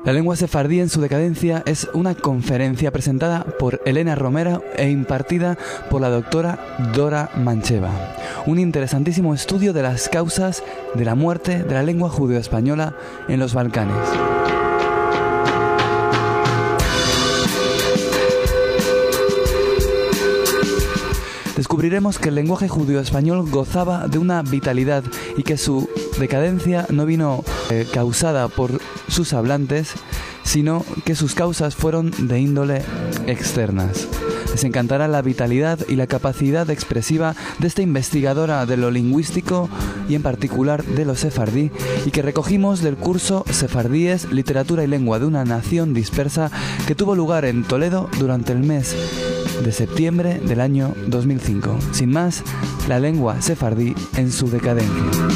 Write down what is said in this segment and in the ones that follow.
La lengua sefardí en su decadencia es una conferencia presentada por Elena Romero e impartida por la doctora Dora Mancheva. Un interesantísimo estudio de las causas de la muerte de la lengua judeo-española en los Balcanes. Descubriremos que el lenguaje judeo-español gozaba de una vitalidad y que su decadencia no vino causada por sus hablantes, sino que sus causas fueron de índole externas. Les encantará la vitalidad y la capacidad expresiva de esta investigadora de lo lingüístico y en particular de lo sefardí, y que recogimos del curso Sefardíes, Literatura y Lengua de una Nación Dispersa, que tuvo lugar en Toledo durante el mes de septiembre del año 2005. Sin más, la lengua sefardí en su decadencia.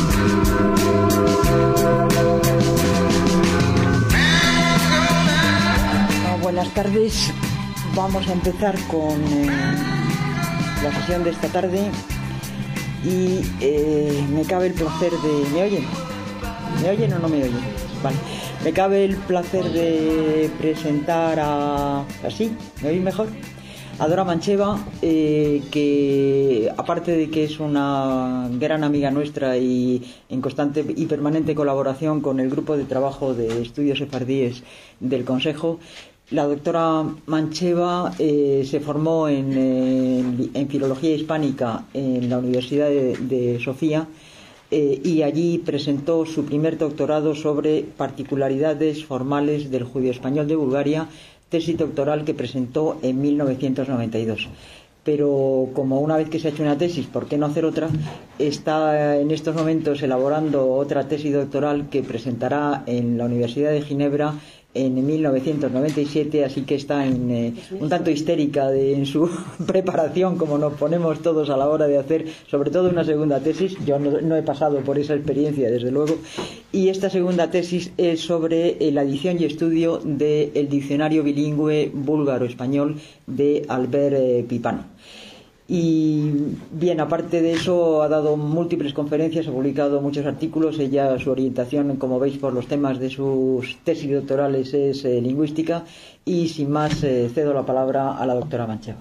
Buenas tardes. Vamos a empezar con la sesión de esta tarde y me cabe el placer de... ¿Me oyen? ¿Me oyen o no me oyen? Vale. Me cabe el placer de presentar a... ¿Así? ¿Me oís mejor? A Dora Mancheva, que aparte de que es una gran amiga nuestra y en constante y permanente colaboración con el grupo de trabajo de estudios sefardíes del Consejo, la doctora Mancheva se formó en filología hispánica en la Universidad de Sofía y allí presentó su primer doctorado sobre particularidades formales del judío-español de Bulgaria, tesis doctoral que presentó en 1992. Pero como una vez que se ha hecho una tesis, ¿por qué no hacer otra? Está en estos momentos elaborando otra tesis doctoral que presentará en la Universidad de Ginebra en 1997, así que está un tanto histérica en su preparación, como nos ponemos todos a la hora de hacer, sobre todo una segunda tesis. Yo no he pasado por esa experiencia, desde luego, y esta segunda tesis es sobre la edición y estudio del diccionario bilingüe búlgaro-español de Albert Pipano. Y bien, aparte de eso, ha dado múltiples conferencias, ha publicado muchos artículos. Ella, su orientación, como veis por los temas de sus tesis doctorales, es lingüística. Y sin más, cedo la palabra a la doctora Mancheva.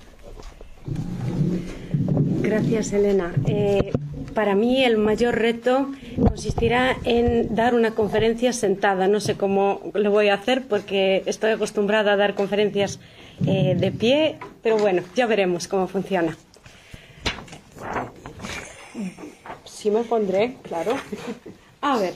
Gracias, Elena. Para mí el mayor reto consistirá en dar una conferencia sentada. No sé cómo lo voy a hacer porque estoy acostumbrada a dar conferencias de pie, pero bueno, ya veremos cómo funciona. Sí me pondré, claro. A ver.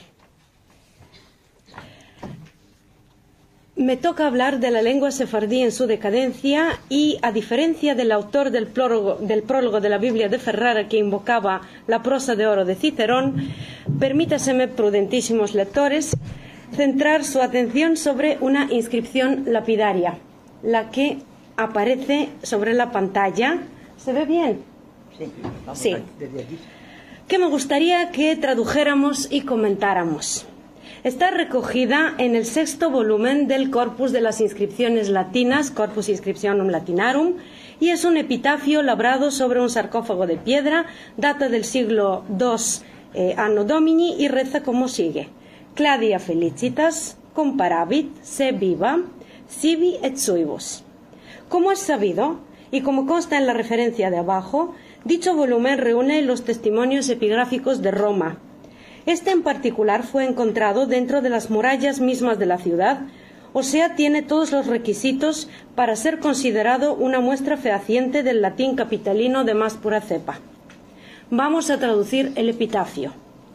Me toca hablar de la lengua sefardí en su decadencia y, a diferencia del autor del prólogo de la Biblia de Ferrara que invocaba la prosa de oro de Cicerón, permítaseme, prudentísimos lectores, centrar su atención sobre una inscripción lapidaria, la que aparece sobre la pantalla. ¿Se ve bien? Sí, vamos sí. Desde aquí. Que me gustaría que tradujéramos y comentáramos. Está recogida en el 6º volumen del Corpus de las Inscripciones Latinas, Corpus Inscriptionum Latinarum, y es un epitafio labrado sobre un sarcófago de piedra, data del siglo II Anno Domini, y reza como sigue: Claudia felicitas, comparabit, se viva, sibi et suibus. Como es sabido, y como consta en la referencia de abajo, dicho volumen reúne los testimonios epigráficos de Roma. Este en particular fue encontrado dentro de las murallas mismas de la ciudad, o sea, tiene todos los requisitos para ser considerado una muestra fehaciente del latín capitalino de más pura cepa. Vamos a traducir el epitafio.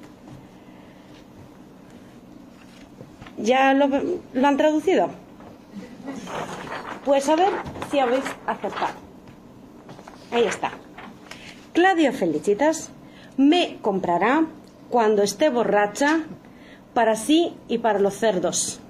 ¿Ya lo han traducido? Pues a ver si habéis acertado. Ahí está. Claudia Felicitas me comprará cuando esté borracha para sí y para los cerdos.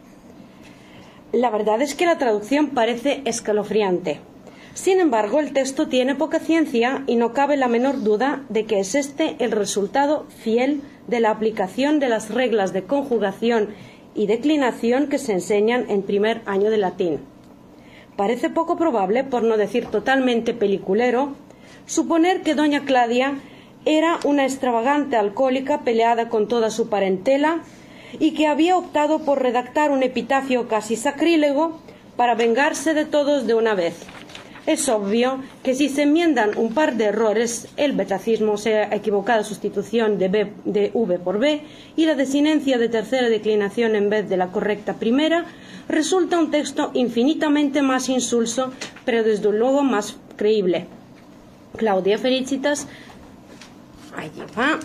La verdad es que la traducción parece escalofriante. Sin embargo, el texto tiene poca ciencia y no cabe la menor duda de que es este el resultado fiel de la aplicación de las reglas de conjugación y declinación que se enseñan en primer año de latín. Parece poco probable, por no decir totalmente peliculero, suponer que doña Claudia era una extravagante alcohólica peleada con toda su parentela, y que había optado por redactar un epitafio casi sacrílego para vengarse de todos de una vez. Es obvio que si se enmiendan un par de errores, el betacismo, o sea, equivocada sustitución de V por B, y la desinencia de tercera declinación en vez de la correcta primera, resulta un texto infinitamente más insulso, pero desde luego más creíble. Claudia Felicitas, allí va.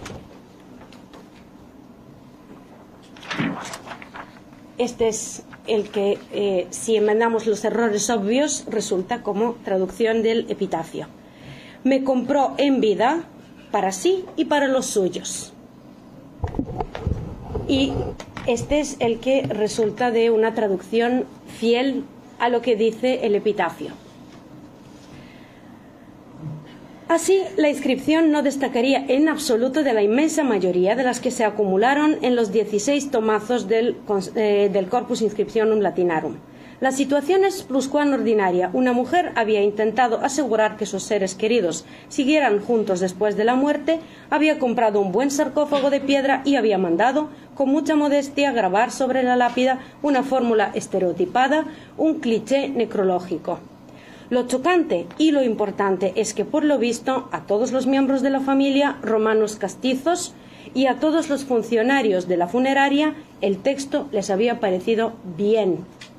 Este es el que, si enmendamos los errores obvios, resulta como traducción del epitafio. Me compró en vida para sí y para los suyos. Y este es el que resulta de una traducción fiel a lo que dice el epitafio. Así, la inscripción no destacaría en absoluto de la inmensa mayoría de las que se acumularon en los 16 tomazos del Corpus Inscriptionum Latinarum. La situación es pluscuam-ordinaria. Una mujer había intentado asegurar que sus seres queridos siguieran juntos después de la muerte, había comprado un buen sarcófago de piedra y había mandado, con mucha modestia, grabar sobre la lápida una fórmula estereotipada, un cliché necrológico. Lo chocante y lo importante es que, por lo visto, a todos los miembros de la familia, romanos castizos, y a todos los funcionarios de la funeraria, el texto les había parecido bien.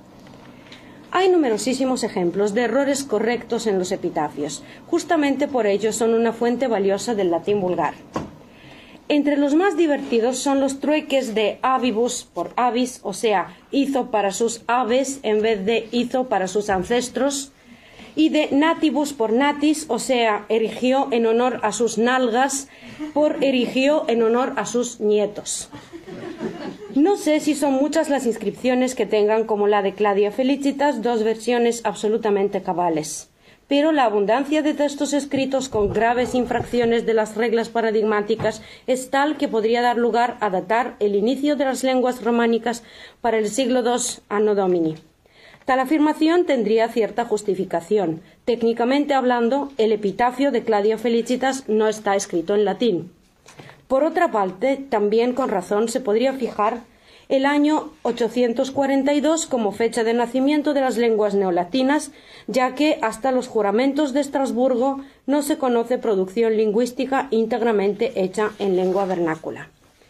Hay numerosísimos ejemplos de errores correctos en los epitafios. Justamente por ello son una fuente valiosa del latín vulgar. Entre los más divertidos son los trueques de avibus por avis, o sea, hizo para sus aves en vez de hizo para sus ancestros, y de natibus por natis, o sea, erigió en honor a sus nalgas por erigió en honor a sus nietos. No sé si son muchas las inscripciones que tengan, como la de Claudia Felicitas, dos versiones absolutamente cabales. Pero la abundancia de textos escritos con graves infracciones de las reglas paradigmáticas es tal que podría dar lugar a datar el inicio de las lenguas románicas para el siglo II Anno Domini. Tal afirmación tendría cierta justificación. Técnicamente hablando, el epitafio de Claudia Felicitas no está escrito en latín. Por otra parte, también con razón se podría fijar el año 842 como fecha de nacimiento de las lenguas neolatinas, ya que hasta los juramentos de Estrasburgo no se conoce producción lingüística íntegramente hecha en lengua vernácula.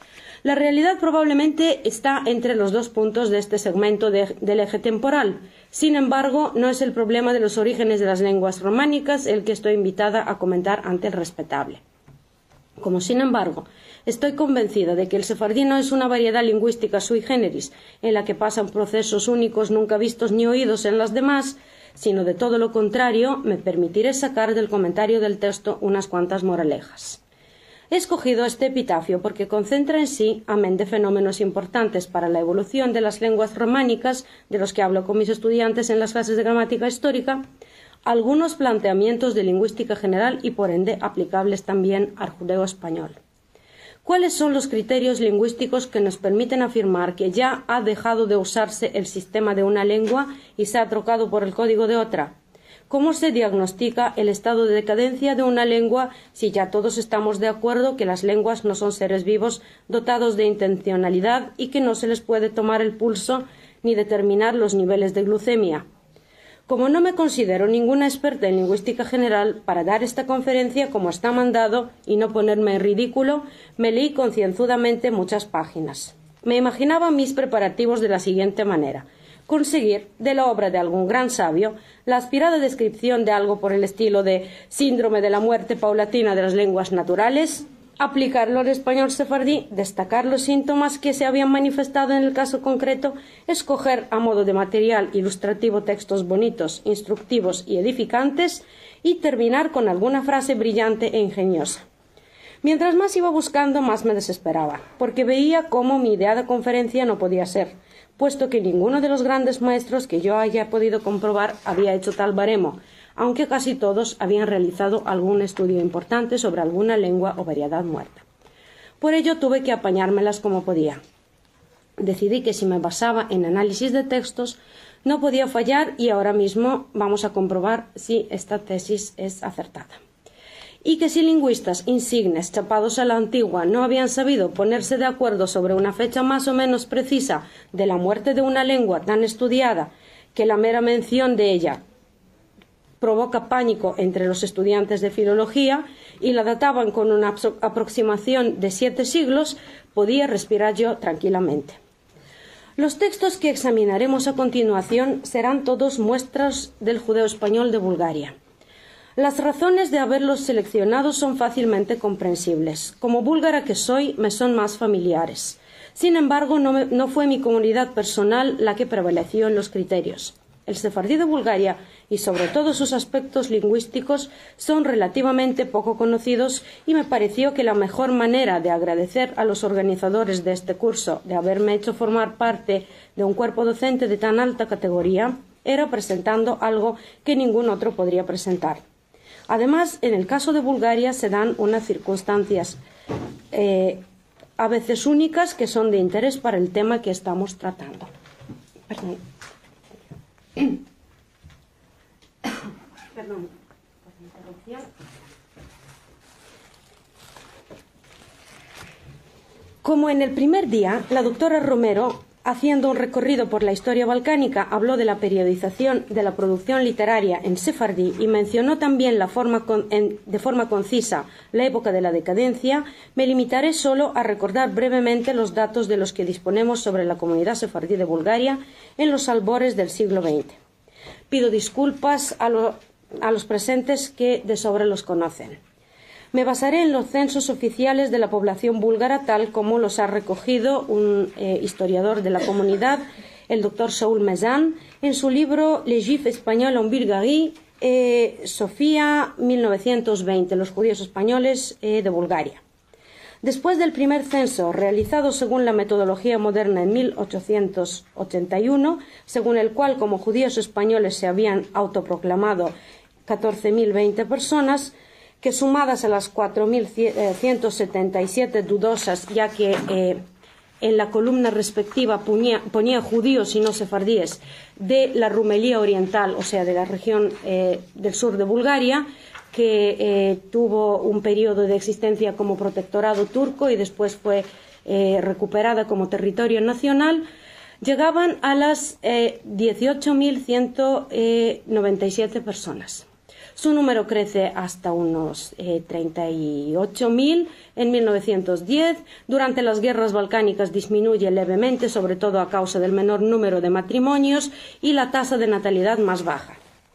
La realidad probablemente está entre los dos puntos de este segmento del eje temporal. Sin embargo, no es el problema de los orígenes de las lenguas románicas el que estoy invitada a comentar ante el respetable. Como sin embargo, estoy convencida de que el sefardí no es una variedad lingüística sui generis, en la que pasan procesos únicos nunca vistos ni oídos en las demás, sino de todo lo contrario, me permitiré sacar del comentario del texto unas cuantas moralejas. He escogido este epitafio porque concentra en sí, amén de fenómenos importantes para la evolución de las lenguas románicas, de los que hablo con mis estudiantes en las clases de gramática histórica, algunos planteamientos de lingüística general y, por ende, aplicables también al judeo-español. ¿Cuáles son los criterios lingüísticos que nos permiten afirmar que ya ha dejado de usarse el sistema de una lengua y se ha trocado por el código de otra? ¿Cómo se diagnostica el estado de decadencia de una lengua si ya todos estamos de acuerdo que las lenguas no son seres vivos dotados de intencionalidad y que no se les puede tomar el pulso ni determinar los niveles de glucemia? Como no me considero ninguna experta en lingüística general, para dar esta conferencia como está mandado y no ponerme en ridículo, me leí concienzudamente muchas páginas. Me imaginaba mis preparativos de la siguiente manera: conseguir, de la obra de algún gran sabio, la aspirada descripción de algo por el estilo de síndrome de la muerte paulatina de las lenguas naturales, aplicarlo al español sefardí, destacar los síntomas que se habían manifestado en el caso concreto, escoger a modo de material ilustrativo textos bonitos, instructivos y edificantes, y terminar con alguna frase brillante e ingeniosa. Mientras más iba buscando, más me desesperaba, porque veía cómo mi ideada conferencia no podía ser, puesto que ninguno de los grandes maestros que yo haya podido comprobar había hecho tal baremo, aunque casi todos habían realizado algún estudio importante sobre alguna lengua o variedad muerta. Por ello tuve que apañármelas como podía. Decidí que si me basaba en análisis de textos no podía fallar, y ahora mismo vamos a comprobar si esta tesis es acertada. y que si lingüistas insignes chapados a la antigua no habían sabido ponerse de acuerdo sobre una fecha más o menos precisa de la muerte de una lengua tan estudiada que la mera mención de ella provoca pánico entre los estudiantes de filología y la databan con una aproximación de 7 siglos, podía respirar yo tranquilamente. Los textos que examinaremos a continuación serán todos muestras del judeo-español de Bulgaria. Las razones de haberlos seleccionado son fácilmente comprensibles. Como búlgara que soy, me son más familiares. Sin embargo, no fue mi comunidad personal la que prevaleció en los criterios. El sefardí de Bulgaria y sobre todo sus aspectos lingüísticos son relativamente poco conocidos y me pareció que la mejor manera de agradecer a los organizadores de este curso de haberme hecho formar parte de un cuerpo docente de tan alta categoría era presentando algo que ningún otro podría presentar. Además, en el caso de Bulgaria se dan unas circunstancias a veces únicas que son de interés para el tema que estamos tratando. Perdón. Perdón por la interrupción. Como en el primer día, la doctora Romero, haciendo un recorrido por la historia balcánica, habló de la periodización de la producción literaria en sefardí y mencionó también de forma concisa la época de la decadencia, me limitaré solo a recordar brevemente los datos de los que disponemos sobre la comunidad sefardí de Bulgaria en los albores del siglo XX. Pido disculpas a los presentes que de sobra los conocen. Me basaré en los censos oficiales de la población búlgara, tal como los ha recogido un historiador de la comunidad, el doctor Saúl Mezán, en su libro Les Juifs Espagnols en Bulgarie, Sofía, 1920, los judíos españoles de Bulgaria. Después del primer censo, realizado según la metodología moderna en 1881, según el cual como judíos españoles se habían autoproclamado 14.020 personas, que sumadas a las 4.177 dudosas, ya que en la columna respectiva ponía judíos y no sefardíes de la Rumelía Oriental, o sea, de la región del sur de Bulgaria, que tuvo un periodo de existencia como protectorado turco y después fue recuperada como territorio nacional, llegaban a las 18.197 personas. Su número crece hasta unos 38.000 en 1910. Durante las guerras balcánicas disminuye levemente, sobre todo a causa del menor número de matrimonios y la tasa de natalidad más baja.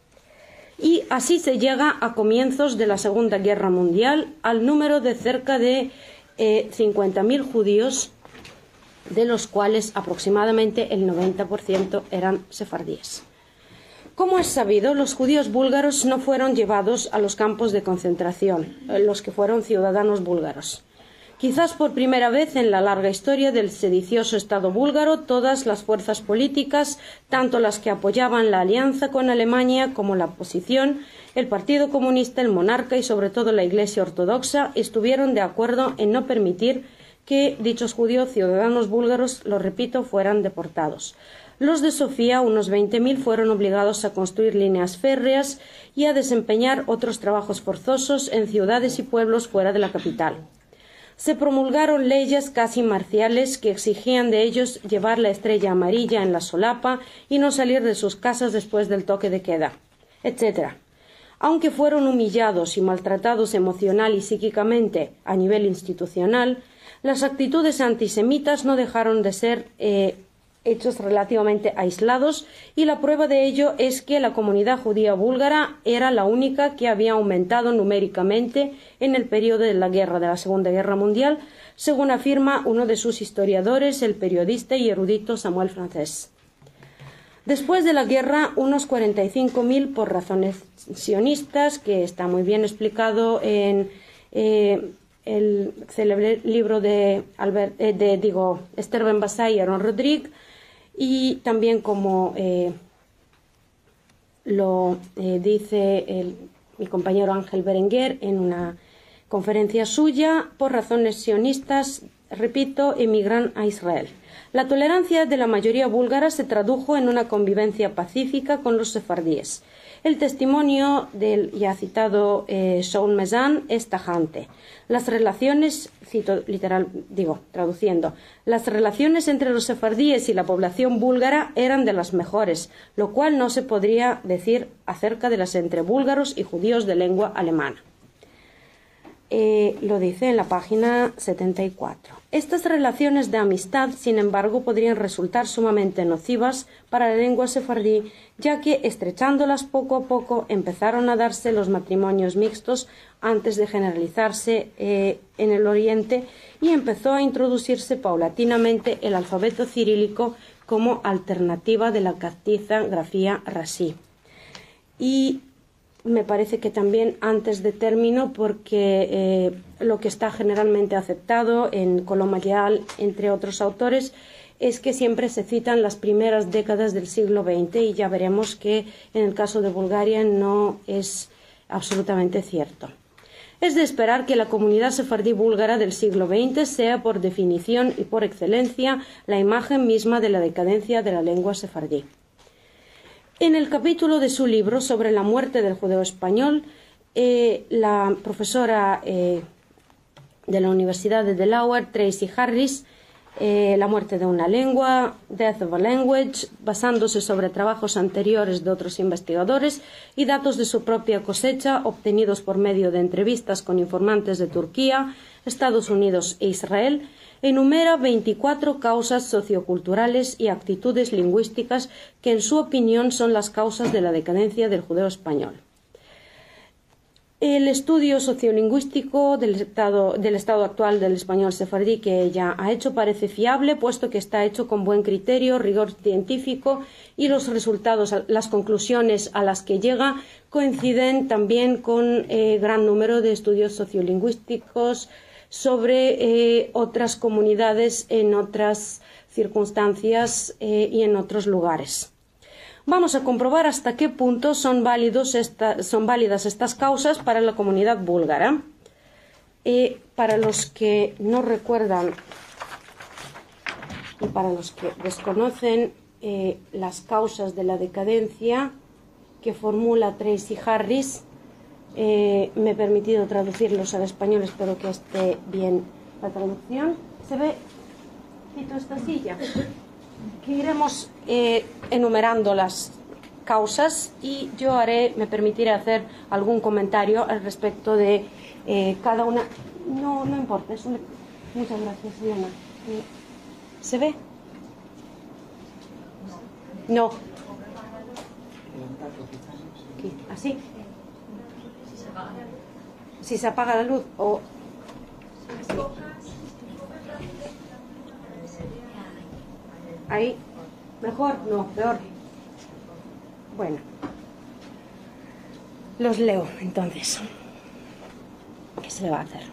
Y así se llega a comienzos de la Segunda Guerra Mundial al número de cerca de 50.000 judíos, de los cuales aproximadamente el 90% eran sefardíes. Como es sabido, los judíos búlgaros no fueron llevados a los campos de concentración, los que fueron ciudadanos búlgaros. Quizás por primera vez en la larga historia del sedicioso Estado búlgaro, todas las fuerzas políticas, tanto las que apoyaban la alianza con Alemania como la oposición, el Partido Comunista, el monarca y sobre todo la Iglesia Ortodoxa, estuvieron de acuerdo en no permitir que dichos judíos ciudadanos búlgaros, lo repito, fueran deportados. Los de Sofía, unos 20.000, fueron obligados a construir líneas férreas y a desempeñar otros trabajos forzosos en ciudades y pueblos fuera de la capital. Se promulgaron leyes casi marciales que exigían de ellos llevar la estrella amarilla en la solapa y no salir de sus casas después del toque de queda, etc. Aunque fueron humillados y maltratados emocional y psíquicamente a nivel institucional, las actitudes antisemitas no dejaron de ser hechos relativamente aislados, y la prueba de ello es que la comunidad judía búlgara era la única que había aumentado numéricamente en el periodo de la Segunda Guerra Mundial, según afirma uno de sus historiadores, el periodista y erudito Samuel Francés. Después de la guerra, unos 45.000 por razones sionistas, que está muy bien explicado en el célebre libro de Esther Ben-Basai y Aaron Rodríguez, y también como lo dice mi compañero Ángel Berenguer en una conferencia suya, por razones sionistas, repito, emigran a Israel. La tolerancia de la mayoría búlgara se tradujo en una convivencia pacífica con los sefardíes. El testimonio del ya citado Shaul Mezan es tajante. Las relaciones, traduciendo, las relaciones entre los sefardíes y la población búlgara eran de las mejores, lo cual no se podría decir acerca de las entre búlgaros y judíos de lengua alemana. Lo dice en la página 74. Estas relaciones de amistad, sin embargo, podrían resultar sumamente nocivas para la lengua sefardí, ya que, estrechándolas poco a poco, empezaron a darse los matrimonios mixtos antes de generalizarse en el Oriente, y empezó a introducirse paulatinamente el alfabeto cirílico como alternativa de la castiza grafía rasí. Y me parece que también antes de término, porque lo que está generalmente aceptado en Colomayal, entre otros autores, es que siempre se citan las primeras décadas del siglo XX, y ya veremos que en el caso de Bulgaria no es absolutamente cierto. Es de esperar que la comunidad sefardí búlgara del siglo XX sea, por definición y por excelencia, la imagen misma de la decadencia de la lengua sefardí. En el capítulo de su libro sobre la muerte del judeo español, la profesora de la Universidad de Delaware, Tracy Harris, La muerte de una lengua, Death of a Language, basándose sobre trabajos anteriores de otros investigadores y datos de su propia cosecha obtenidos por medio de entrevistas con informantes de Turquía, Estados Unidos e Israel, enumera 24 causas socioculturales y actitudes lingüísticas que, en su opinión, son las causas de la decadencia del judeo español. El estudio sociolingüístico del estado actual del español sefardí que ella ha hecho parece fiable, puesto que está hecho con buen criterio, rigor científico, y los resultados, las conclusiones a las que llega, coinciden también con gran número de estudios sociolingüísticos sobre otras comunidades en otras circunstancias y en otros lugares. Vamos a comprobar hasta qué punto son válidas estas causas para la comunidad búlgara. Para los que no recuerdan y para los que desconocen las causas de la decadencia que formula Tracy Harris, me he permitido traducirlos al español, espero que esté bien la traducción. ¿Se ve? Quito esta silla. Que iremos enumerando las causas, y yo me permitiré hacer algún comentario al respecto de cada una. No importa, muchas gracias, Diana. ¿Se ve? No. Aquí, así. Si se apaga la luz o... Ahí, mejor, no, peor. Bueno, los leo entonces. ¿Qué se le va a hacer?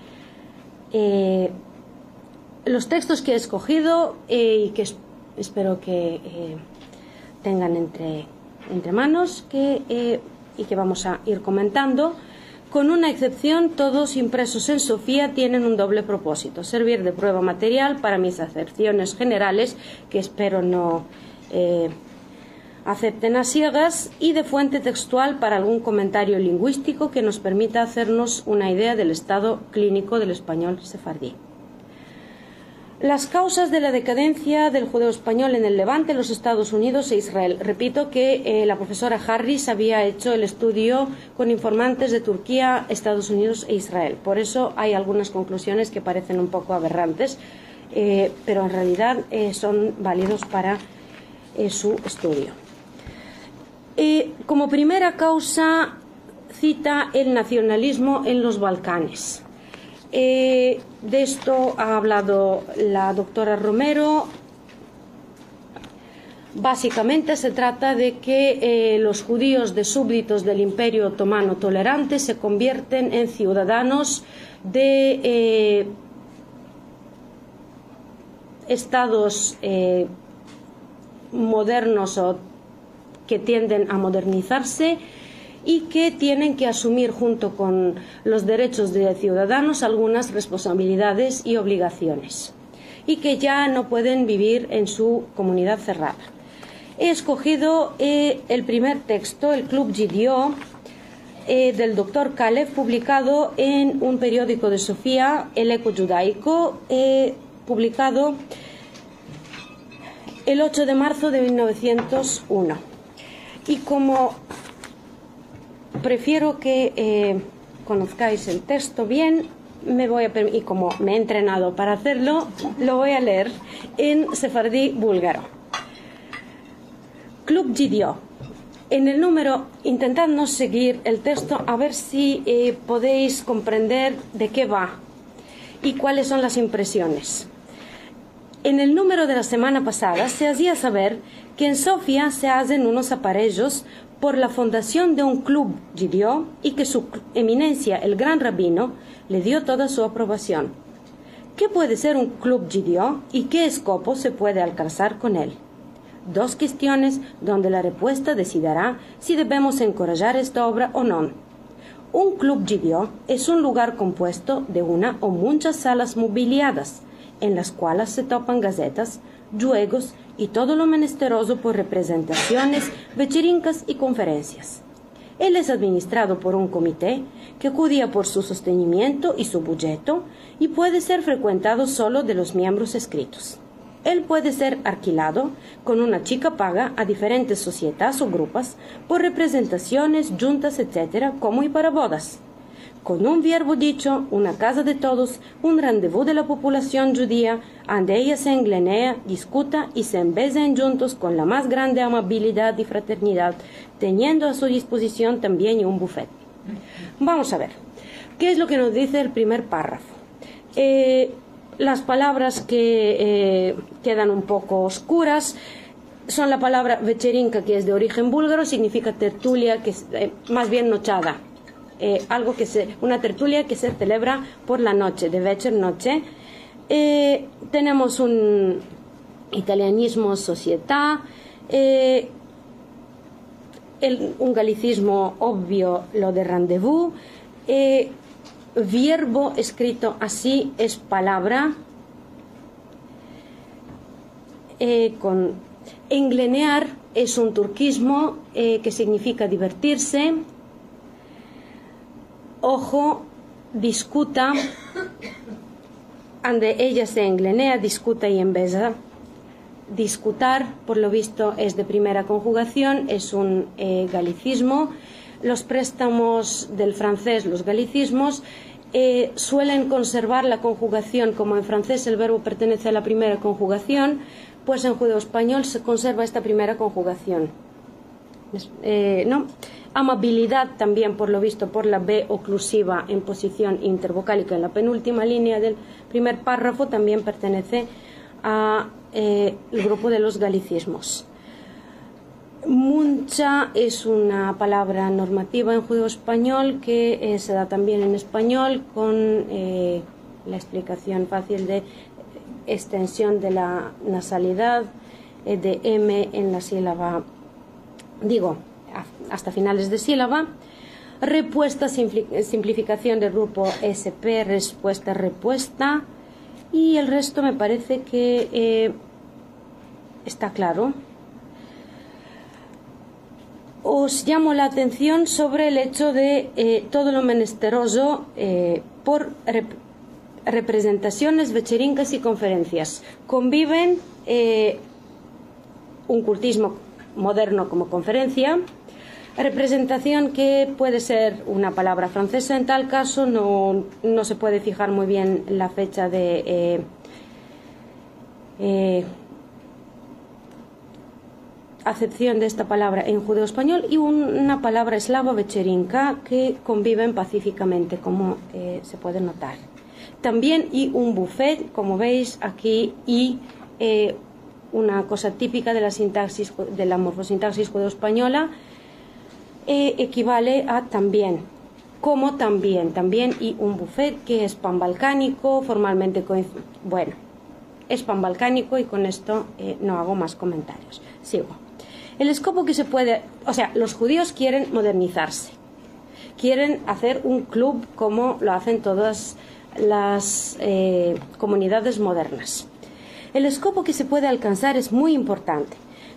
Los textos que he escogido y que espero que tengan entre manos y que vamos a ir comentando. Con una excepción, todos impresos en Sofía tienen un doble propósito: servir de prueba material para mis acepciones generales, que espero no acepten a ciegas, y de fuente textual para algún comentario lingüístico que nos permita hacernos una idea del estado clínico del español sefardí. Las causas de la decadencia del judeo español en el Levante, los Estados Unidos e Israel. Repito que la profesora Harris había hecho el estudio con informantes de Turquía, Estados Unidos e Israel. Por eso hay algunas conclusiones que parecen un poco aberrantes, pero en realidad son válidos para su estudio. Como primera causa cita el nacionalismo en los Balcanes. De esto ha hablado la doctora Romero. Básicamente se trata de que los judíos de súbditos del Imperio Otomano tolerante se convierten en ciudadanos de estados modernos o que tienden a modernizarse, y que tienen que asumir junto con los derechos de ciudadanos algunas responsabilidades y obligaciones, y que ya no pueden vivir en su comunidad cerrada. he escogido el primer texto, el Club Gidio, del doctor Kalev, publicado en un periódico de Sofía, El Eco Judaico, publicado el 8 de marzo de 1901. Y como prefiero que conozcáis el texto bien, y como me he entrenado para hacerlo, lo voy a leer en sefardí búlgaro. Club Gidio. En el número, intentad no seguir el texto, a ver si podéis comprender de qué va y cuáles son las impresiones. En el número de la semana pasada se hacía saber que en Sofía se hacen unos aparellos por la fundación de un club Gidio y que su eminencia, el gran rabino, le dio toda su aprobación. ¿Qué puede ser un club Gidio y qué escopo se puede alcanzar con él? Dos cuestiones donde la respuesta decidirá si debemos encorajar esta obra o no. Un club Gidio es un lugar compuesto de una o muchas salas mobiliadas, en las cuales se topan gacetas, juegos y todo lo menesteroso por representaciones, vecherincas y conferencias. Él es administrado por un comité que cuida por su sostenimiento y su budgeto y puede ser frecuentado solo de los miembros inscritos. Él puede ser alquilado con una chica paga a diferentes sociedades o grupos por representaciones, juntas, etc., como y para bodas. Con un verbo dicho, una casa de todos, un rendezvous de la población judía, donde ella se englenea, discuta y se embesen juntos con la más grande amabilidad y fraternidad, teniendo a su disposición también un buffet. Vamos a ver, ¿qué es lo que nos dice el primer párrafo? Las palabras que quedan un poco oscuras son la palabra vecherinka, que es de origen búlgaro, significa tertulia, que es más bien nochada. Una tertulia que se celebra por la noche, de večer noche. Tenemos un italianismo società, un galicismo obvio, lo de rendezvous. Verbo escrito así es palabra. Con englenear es un turquismo que significa divertirse. Ojo, discuta, donde ella se englenea, discuta y embesa. Discutar, por lo visto, es de primera conjugación, es un galicismo. Los préstamos del francés, los galicismos, suelen conservar la conjugación, como en francés el verbo pertenece a la primera conjugación, pues en judeo-español se conserva esta primera conjugación. ¿No? Amabilidad también, por lo visto, por la B oclusiva en posición intervocálica en la penúltima línea del primer párrafo, también pertenece al grupo de los galicismos. Muncha es una palabra normativa en judeo-español que se da también en español con la explicación fácil de extensión de la nasalidad de M en la sílaba, hasta finales de sílaba. Repuesta, simplificación del grupo SP, respuesta, repuesta. Y el resto me parece que está claro. Os llamo la atención sobre el hecho de todo lo menesteroso por representaciones, vecherincas y conferencias. Conviven un cultismo moderno como conferencia, representación que puede ser una palabra francesa, en tal caso no se puede fijar muy bien la fecha de acepción de esta palabra en judeo-español, y una palabra eslava, vecherinka, que conviven pacíficamente, como se puede notar. También y un buffet, como veis aquí, y una cosa típica de la sintaxis, de la morfosintaxis judeo-española, equivale a también, como también y un buffet, que es panbalcánico, formalmente es panbalcánico, y con esto no hago más comentarios. Sigo. El escopo que se puede, los judíos quieren modernizarse, quieren hacer un club como lo hacen todas las comunidades modernas. El escopo que se puede alcanzar es muy importante.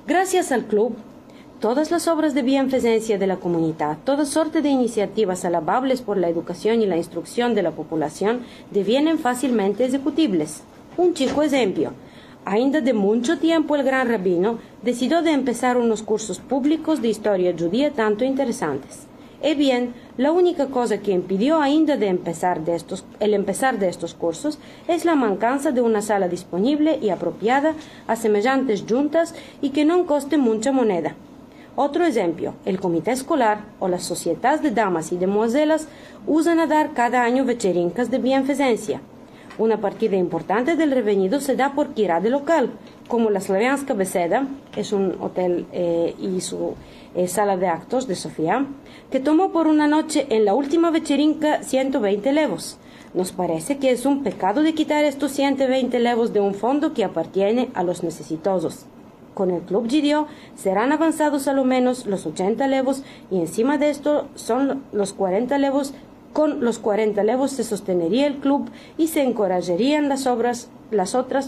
Gracias al club, todas las obras de bienfecencia de la comunidad, toda sorte de iniciativas alabables por la educación y la instrucción de la población devienen fácilmente ejecutibles. Un chico ejemplo. Ainda de mucho tiempo el gran rabino decidió de empezar unos cursos públicos de historia judía tanto interesantes. Bien, la única cosa que impidió ainda el empezar de estos cursos es la mancanza de una sala disponible y apropiada a semejantes juntas y que no coste mucha moneda. Otro ejemplo, el comité escolar o las sociedades de damas y de mozelas usan a dar cada año vecherincas de bienfecencia. Una partida importante del revenido se da por quiera de local, como la Slavianska Beseda, es un hotel y su sala de actos de Sofía, que tomó por una noche en la última vecherinca 120 levos. Nos parece que es un pecado de quitar estos 120 levos de un fondo que appartiene a los necesitosos. Con el Club Judío serán avanzados a lo menos los 80 levos y encima de esto son los 40 levos. Con los 40 levos se sostenería el club y se encorajarían las otras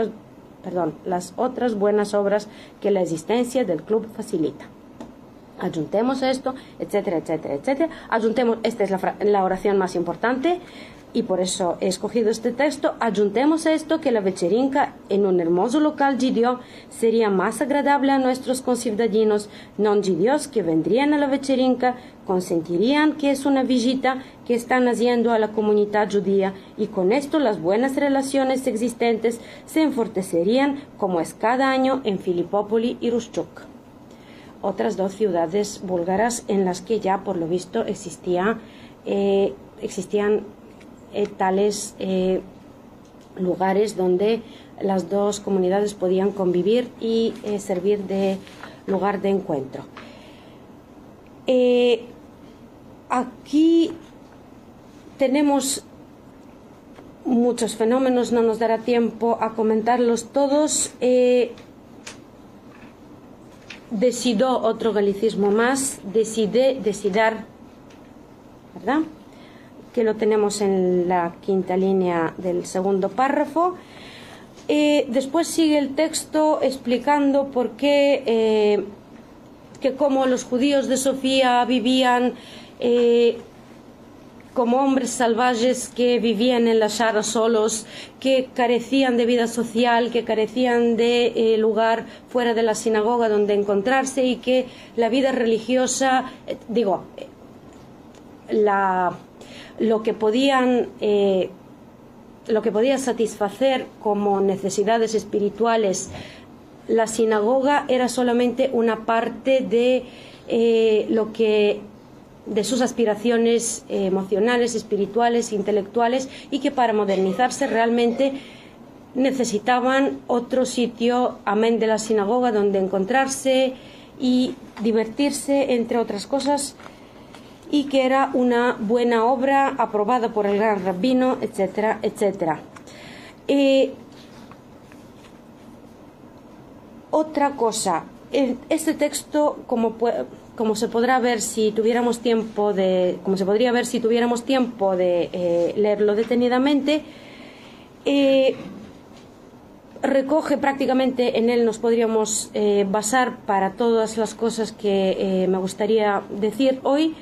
buenas obras que la existencia del club facilita. Ajuntemos esto, etcétera, etcétera, etcétera. Esta es la oración más importante y por eso he escogido este texto. Ajuntemos esto que la vecherinca en un hermoso local judío sería más agradable a nuestros conciudadanos non judíos que vendrían a la vecherinca, consentirían que es una visita que están haciendo a la comunidad judía y con esto las buenas relaciones existentes se enfortecerían como es cada año en Filipópoli y Rushchuk. Otras dos ciudades búlgaras en las que ya por lo visto existían tales lugares donde las dos comunidades podían convivir y servir de lugar de encuentro. Aquí tenemos muchos fenómenos, no nos dará tiempo a comentarlos todos. Decidió otro galicismo más, decidar, ¿verdad?, que lo tenemos en la quinta línea del segundo párrafo. Después sigue el texto explicando por qué, que como los judíos de Sofía vivían como hombres salvajes que vivían en las sharas solos, que carecían de vida social, que carecían de lugar fuera de la sinagoga donde encontrarse y que la vida religiosa, lo que podía satisfacer como necesidades espirituales la sinagoga era solamente una parte de de sus aspiraciones emocionales, espirituales, intelectuales, y que para modernizarse realmente necesitaban otro sitio, amén de la sinagoga, donde encontrarse y divertirse, entre otras cosas, y que era una buena obra aprobada por el gran rabino, etcétera, etcétera. Otra cosa, este texto, como se podría ver si tuviéramos tiempo de leerlo detenidamente, recoge prácticamente, en él nos podríamos basar para todas las cosas que me gustaría decir hoy,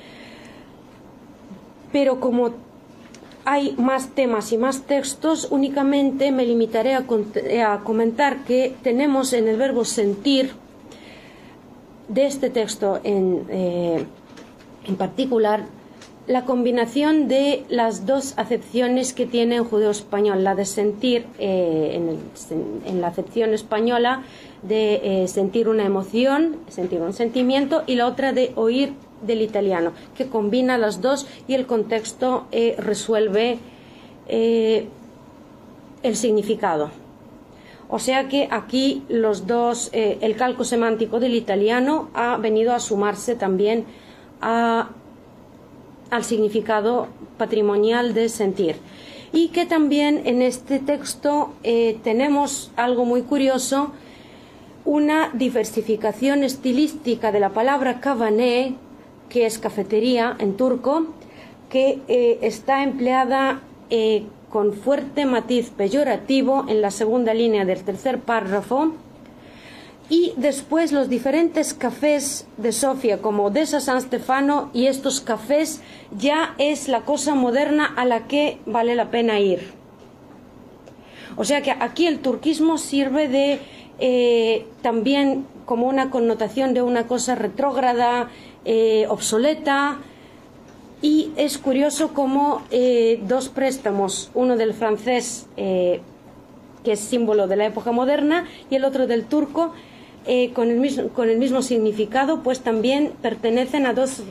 pero como hay más temas y más textos, únicamente me limitaré a comentar que tenemos en el verbo sentir de este texto en particular la combinación de las dos acepciones que tiene en judeo-español, la de sentir en la acepción española de sentir una emoción, sentir un sentimiento, y la otra de oír del italiano, que combina las dos y el contexto resuelve el significado. O sea que aquí los dos, el calco semántico del italiano ha venido a sumarse también al significado patrimonial de sentir. Y que también en este texto tenemos algo muy curioso, una diversificación estilística de la palabra kavane, que es cafetería en turco, que está empleada con fuerte matiz peyorativo en la segunda línea del tercer párrafo, y después los diferentes cafés de Sofía, como Odessa, San Stefano, y estos cafés ya es la cosa moderna a la que vale la pena ir. O sea que aquí el turquismo sirve de también como una connotación de una cosa retrógrada, obsoleta, y es curioso como dos préstamos, uno del francés, que es símbolo de la época moderna, y el otro del turco, con el mismo significado, pues también pertenecen a dos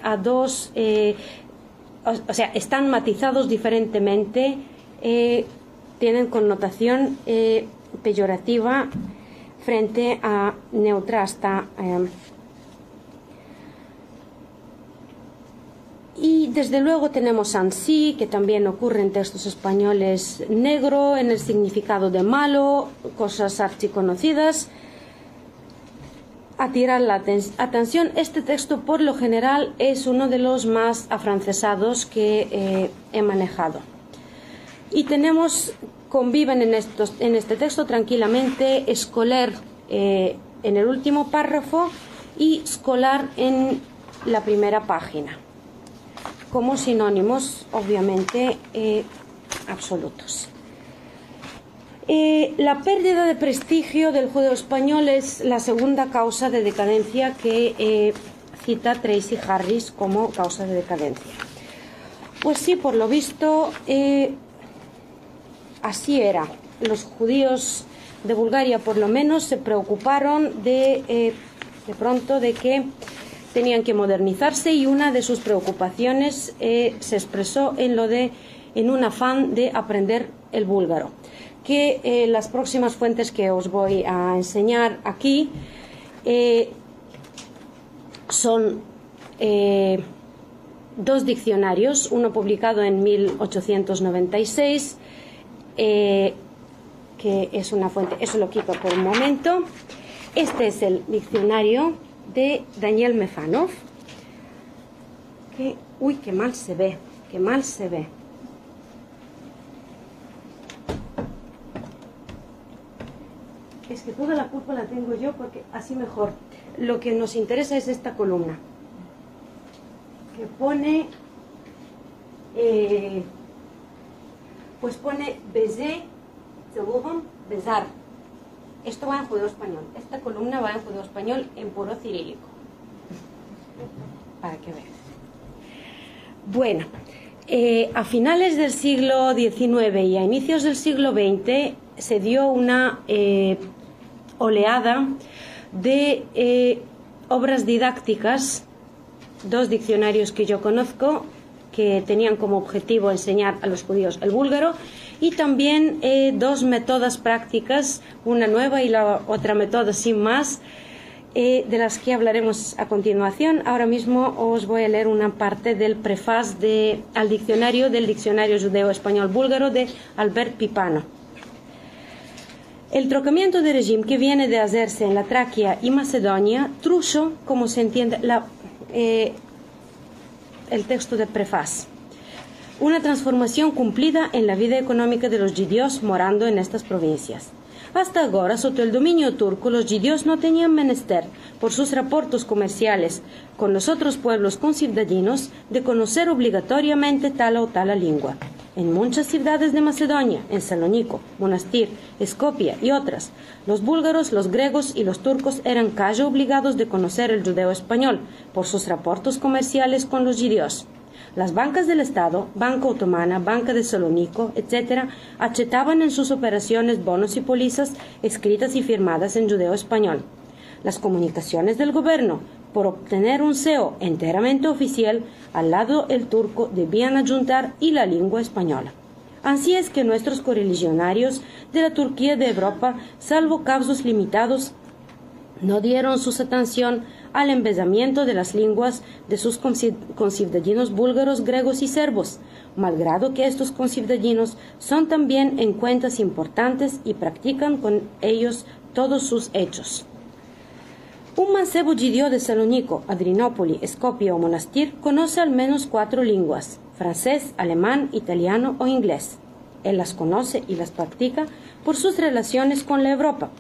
o sea, están matizados diferentemente, tienen connotación peyorativa frente a neutra hasta y desde luego tenemos ansí, que también ocurre en textos españoles, negro en el significado de malo, cosas archiconocidas. A tirar la atención, este texto por lo general es uno de los más afrancesados que he manejado. Y conviven en este texto tranquilamente escolar en el último párrafo y escolar en la primera página, como sinónimos obviamente absolutos. La pérdida de prestigio del judeo español es la segunda causa de decadencia que cita Tracy Harris como causa de decadencia. Pues sí, por lo visto así era. Los judíos de Bulgaria por lo menos se preocuparon de pronto de que tenían que modernizarse, y una de sus preocupaciones se expresó en un afán de aprender el búlgaro, que las próximas fuentes que os voy a enseñar aquí son dos diccionarios, uno publicado en 1896, que es una fuente, eso lo quito por un momento. Este es el diccionario de Daniel Mefanov, que, uy, qué mal se ve, qué mal se ve. Es que toda la culpa la tengo yo, porque así mejor. Lo que nos interesa es esta columna, que pone, pues pone baiser, besar. Esto va en judeo español. Esta columna va en judeo español en puro cirílico, para que veas. Bueno, a finales del siglo XIX y a inicios del siglo XX se dio una oleada de obras didácticas, dos diccionarios que yo conozco que tenían como objetivo enseñar a los judíos el búlgaro, y también dos métodas prácticas, una nueva y la otra métoda sin más, de las que hablaremos a continuación. Ahora mismo os voy a leer una parte del prefacio al diccionario del Diccionario Judeo-Español-Búlgaro de Albert Pipano. El trocamiento de régimen que viene de hacerse en la Traquia y Macedonia trujo, como se entiende el texto del prefacio, una transformación cumplida en la vida económica de los judíos morando en estas provincias. Hasta ahora, sotto el dominio turco, los judíos no tenían menester, por sus rapportos comerciales con los otros pueblos conciudadanos, de conocer obligatoriamente tal o tal lengua. En muchas ciudades de Macedonia, en Salónico, Monastir, Skopje y otras, los búlgaros, los griegos y los turcos eran casi obligados de conocer el judeo español por sus rapportos comerciales con los judíos. Las bancas del Estado, Banca Otomana, Banca de Salónico, etc., aceptaban en sus operaciones bonos y pólizas escritas y firmadas en judeo español. Las comunicaciones del gobierno, por obtener un CEO enteramente oficial, al lado el turco debían ayuntar y la lengua española. Así es que nuestros correligionarios de la Turquía de Europa, salvo casos limitados, no dieron su atención al embelezamiento de las lenguas de sus conciudadanos búlgaros, griegos y serbos, malgrado que estos conciudadanos son también en cuentas importantes y practican con ellos todos sus hechos. Un mancebo judío de Salónico, Adrianópoli, Skopje o Monastir conoce al menos 4 lenguas: francés, alemán, italiano o inglés. Él las conoce y las practica por sus relaciones con la Europa.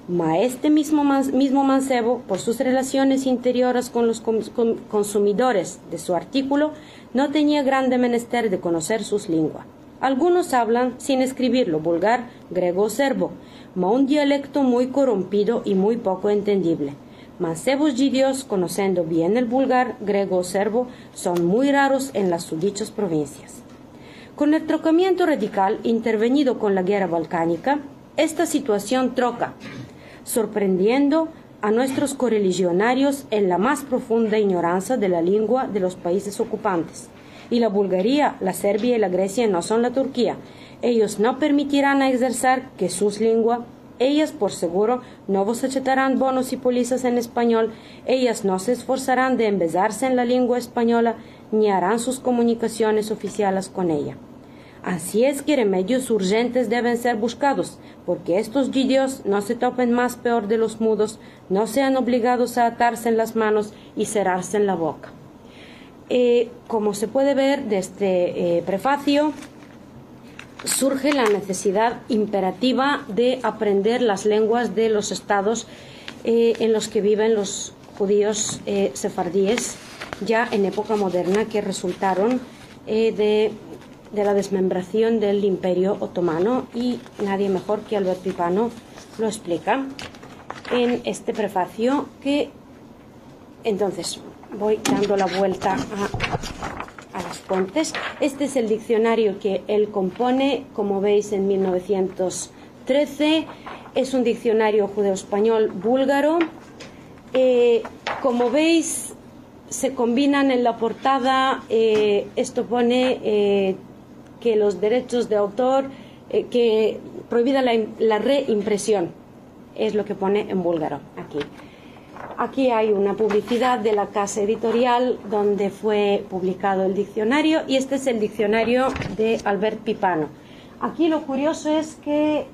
Este mismo mancebo, por sus relaciones interiores con los consumidores de su artículo, no tenía grande menester de conocer sus lenguas. Algunos hablan, sin escribirlo, vulgar, griego o serbo, un dialecto muy corrompido y muy poco entendible. Mancebos judíos, conociendo bien el vulgar, griego o serbo, son muy raros en las susdichas provincias. Con el trocamiento radical intervenido con la guerra balcánica, esta situación troca, sorprendiendo a nuestros correligionarios en la más profunda ignorancia de la lengua de los países ocupantes. Y la Bulgaria, la Serbia y la Grecia no son la Turquía. Ellos no permitirán a ejercer que sus lenguas. Ellas, por seguro, no vos aceptarán bonos y pólizas en español. Ellas no se esforzarán de embellarse en la lengua española, ni harán sus comunicaciones oficiales con ella. Así es que remedios urgentes deben ser buscados, porque estos judíos no se topen más peor de los mudos, no sean obligados a atarse en las manos y cerrarse en la boca. Como se puede ver de este prefacio, surge la necesidad imperativa de aprender las lenguas de los estados en los que viven los judíos sefardíes, ya en época moderna, que resultaron de la desmembración del Imperio Otomano, y nadie mejor que Albert Pipano lo explica en este prefacio, que entonces voy dando la vuelta a las fuentes. Este es el diccionario que él compone, como veis, en 1913. Es un diccionario judeo-español búlgaro. Como veis, se combinan en la portada, esto pone que los derechos de autor, que prohibida la reimpresión, es lo que pone en búlgaro aquí. Aquí hay una publicidad de la casa editorial donde fue publicado el diccionario, y este es el diccionario de Albert Pipano. Aquí lo curioso es que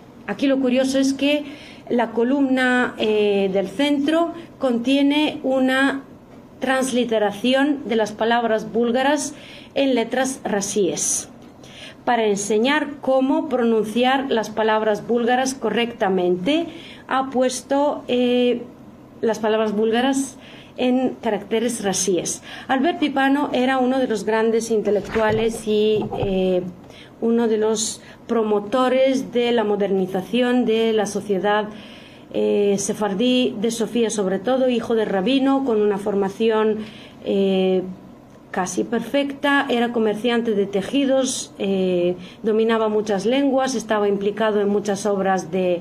la columna del centro contiene una transliteración de las palabras búlgaras en letras rasíes, para enseñar cómo pronunciar las palabras búlgaras correctamente. Ha puesto las palabras búlgaras en caracteres rasíes. Albert Pipano era uno de los grandes intelectuales y uno de los promotores de la modernización de la sociedad sefardí de Sofía, sobre todo, hijo de rabino, con una formación casi perfecta. Era comerciante de tejidos, dominaba muchas lenguas, estaba implicado en muchas obras de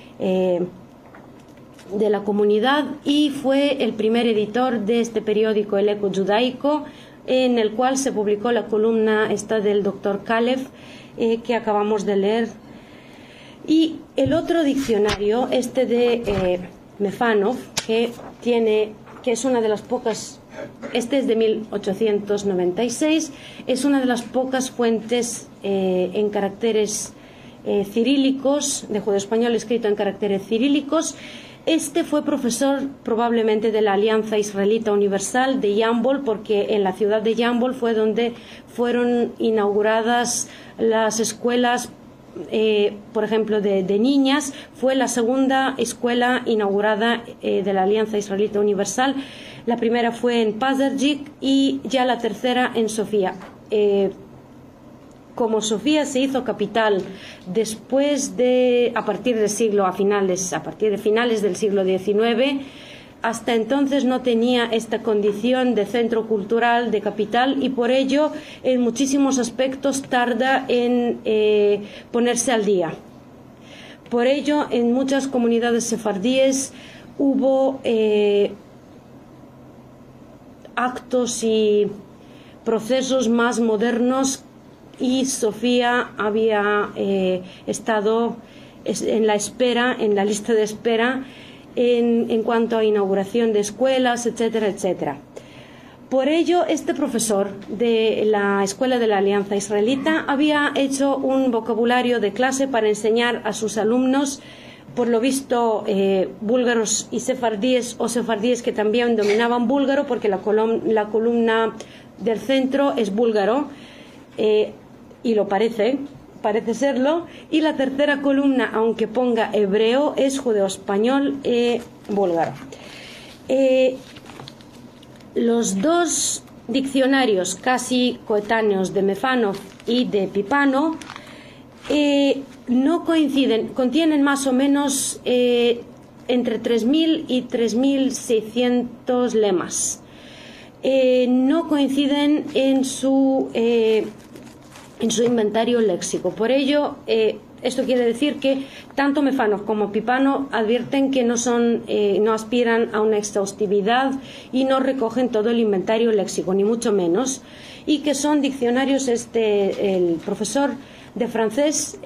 la comunidad, y fue el primer editor de este periódico, El Eco Judaico, en el cual se publicó la columna esta del doctor Kalev, que acabamos de leer. Y el otro diccionario, este de Mefanov, que es una de las pocas, este es de 1896, es una de las pocas fuentes en caracteres cirílicos, de judeo-español escrito en caracteres cirílicos. Este fue profesor probablemente de la Alianza Israelita Universal de Yambol, porque en la ciudad de Yambol fue donde fueron inauguradas las escuelas, por ejemplo, de niñas. Fue la segunda escuela inaugurada de la Alianza Israelita Universal. La primera fue en Pazarjik y ya la tercera en Sofía. Como Sofía se hizo capital a partir de finales del siglo XIX, hasta entonces no tenía esta condición de centro cultural, de capital, y por ello en muchísimos aspectos tarda en ponerse al día. Por ello, en muchas comunidades sefardíes hubo actos y procesos más modernos, y Sofía había estado en la lista de espera en cuanto a inauguración de escuelas, etcétera, etcétera. Por ello, este profesor de la Escuela de la Alianza Israelita había hecho un vocabulario de clase para enseñar a sus alumnos, por lo visto búlgaros y sefardíes, o sefardíes que también dominaban búlgaro, porque la columna del centro es búlgaro, y lo parece, parece serlo, y la tercera columna, aunque ponga hebreo, es judeo-español búlgaro. Los dos diccionarios casi coetáneos de Mefanov y de Pipano no coinciden, contienen más o menos entre 3.000 y 3.600 lemas. No coinciden en su inventario léxico. Por ello, esto quiere decir que tanto Mefanov como Pipano advierten que no aspiran a una exhaustividad y no recogen todo el inventario léxico, ni mucho menos, y que son diccionarios. El profesor de francés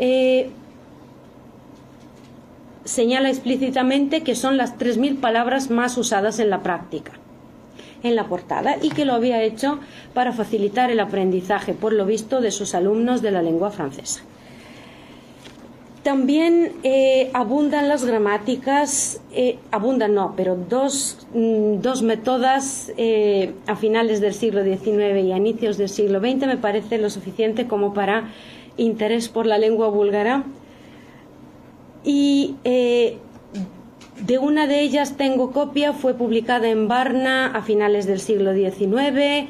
señala explícitamente que son las 3.000 palabras más usadas en la práctica, en la portada, y que lo había hecho para facilitar el aprendizaje, por lo visto, de sus alumnos de la lengua francesa. También abundan las gramáticas, pero dos métodas a finales del siglo XIX y a inicios del siglo XX me parece lo suficiente como para interés por la lengua búlgara. Y de una de ellas tengo copia, fue publicada en Varna a finales del siglo XIX,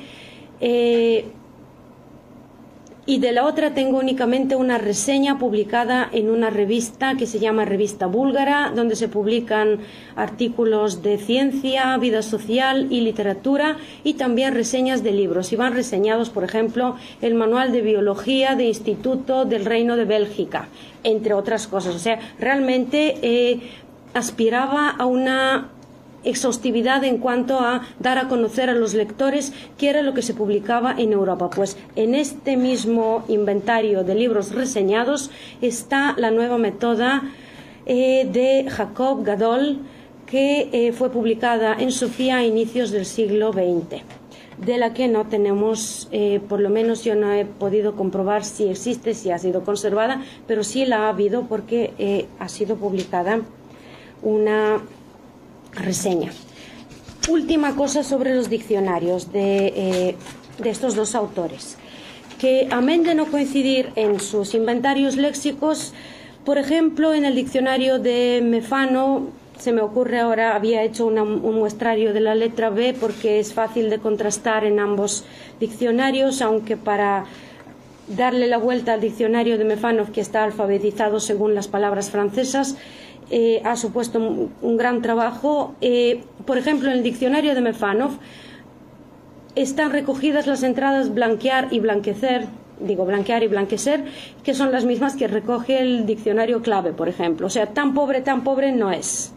y de la otra tengo únicamente una reseña publicada en una revista que se llama Revista Búlgara, donde se publican artículos de ciencia, vida social y literatura, y también reseñas de libros. Y van reseñados, por ejemplo, el Manual de Biología de Instituto del Reino de Bélgica, entre otras cosas. O sea, realmente aspiraba a una exhaustividad en cuanto a dar a conocer a los lectores qué era lo que se publicaba en Europa. Pues en este mismo inventario de libros reseñados está la nueva métoda de Jacob Gadol, que fue publicada en Sofía a inicios del siglo XX, de la que no tenemos, por lo menos yo no he podido comprobar si existe, si ha sido conservada, pero sí la ha habido porque ha sido publicada una reseña. Última cosa sobre los diccionarios de estos dos autores, que amén de no coincidir en sus inventarios léxicos, por ejemplo, en el diccionario de Mefano, se me ocurre ahora, había hecho un muestrario de la letra B porque es fácil de contrastar en ambos diccionarios, aunque para darle la vuelta al diccionario de Mefanov, que está alfabetizado según las palabras francesas, ha supuesto un gran trabajo. Por ejemplo, en el diccionario de Mefanov están recogidas las entradas blanquear y blanquecer, que son las mismas que recoge el diccionario clave, por ejemplo. O sea, tan pobre no es.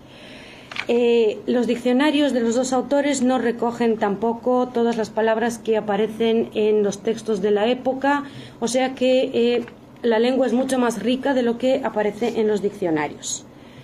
Los diccionarios de los dos autores no recogen tampoco todas las palabras que aparecen en los textos de la época, o sea que la lengua es mucho más rica de lo que aparece en los diccionarios.